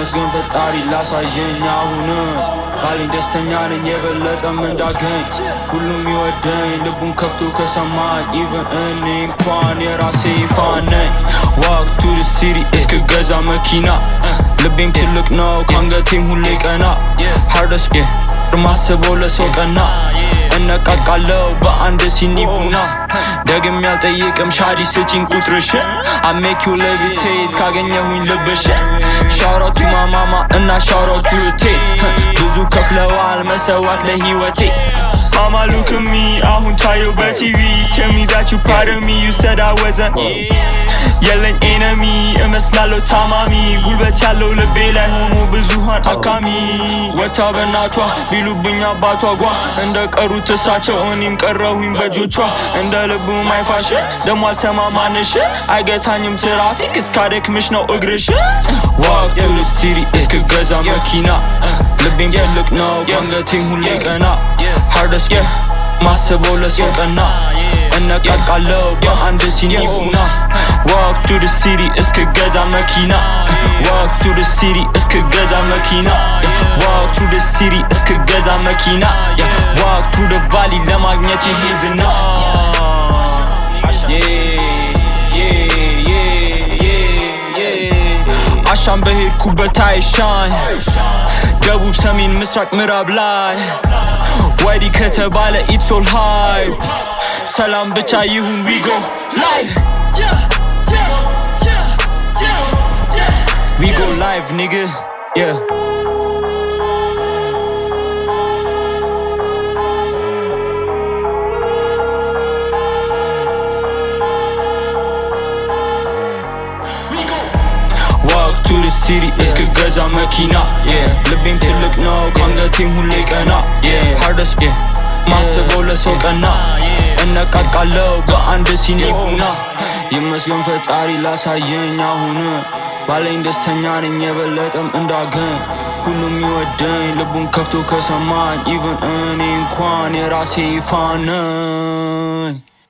ይመስገን ፈጣሪ ላሳየኝ አሁን ባለኝ ደስተኛ ነኝ የበለጠም እንዳገኝ ሁሉም ይወደኝ ልቡን ከፍቶ ከሰማኝ even እኔ እንኳን የራሴ ፋን ነኝ walk to the city እስክገዛ መኪና ልቤም ትልቅ ነው ካንገቴም ሁሌ ቀና hardest ማስበው ለሰው ቀና እነቃቃለው በአንድ ሲኒ ቡና ደግም ያልጠይቅም ሻዲ ስጪኝ ቁጥርሽ I make you levitate ካገኘሁኝ ልብሽ shout out to my mama እና shout out to your tits ብዙ ከፍለዋል መሰዋት ለህይወቴ Mama look at me አሁን ታየው በቲቪ Tell me that you proud of me You said I wasn't የለኝ enemy እመስላለሁ ታማሚ ጉልበት ያለው ልቤ ላይ ሆኖ ብዙሃን አካሚ ወታ በናቷ ቢሉብኝ አባቷ ጓ እንደቀሩት እሳቸው እኔም ቀረሁኝ በጆቿ እንደ ልቡ ማይፋሽ ደሞ አልሰማማንሽ አይገታኝም ትራፊክ እስካደክምሽ ነው እግርሽ walk to the city እስክገዛ መኪና ልቤም ትልቅ ነው ካንገቴም ሁሌ ቀና hardest ማስበው ለሰው ቀና እነቃቃለው በአንድ ሲኒ ቡና walk to the city እስክገዛ መኪና walk to the city እስክገዛ መኪና walk to the city እስክገዛ መኪና walk to the valley ለማግኘት ይሄዝና አሻም በሄድኩበት አይሻኝ ደቡብ ሰሜን ምስራቅ ምዕራብ ላይ ወዲ ከተባለ it's all hype ሰላም ብቻ ይሁን we go live we go live nigga yeah walk to the city እስክገዛ መኪና ልቤም ትልቅ ነው ካንገቴም ሁሌ ቀና hardest ማስበው ለሰው ቀና እነቃቃለው በአንድ ሲኒ ቡና ይመስገን ፈጣሪ ላሳየኝ አሁን ባለኝ ደስተኛ ነኝ የበለጠም እንዳገኝ ሁሉም ይወደኝ ልቡን ከፍቶ ከሰማኝ even እኔ እንኳን የራሴ ፋን ነኝ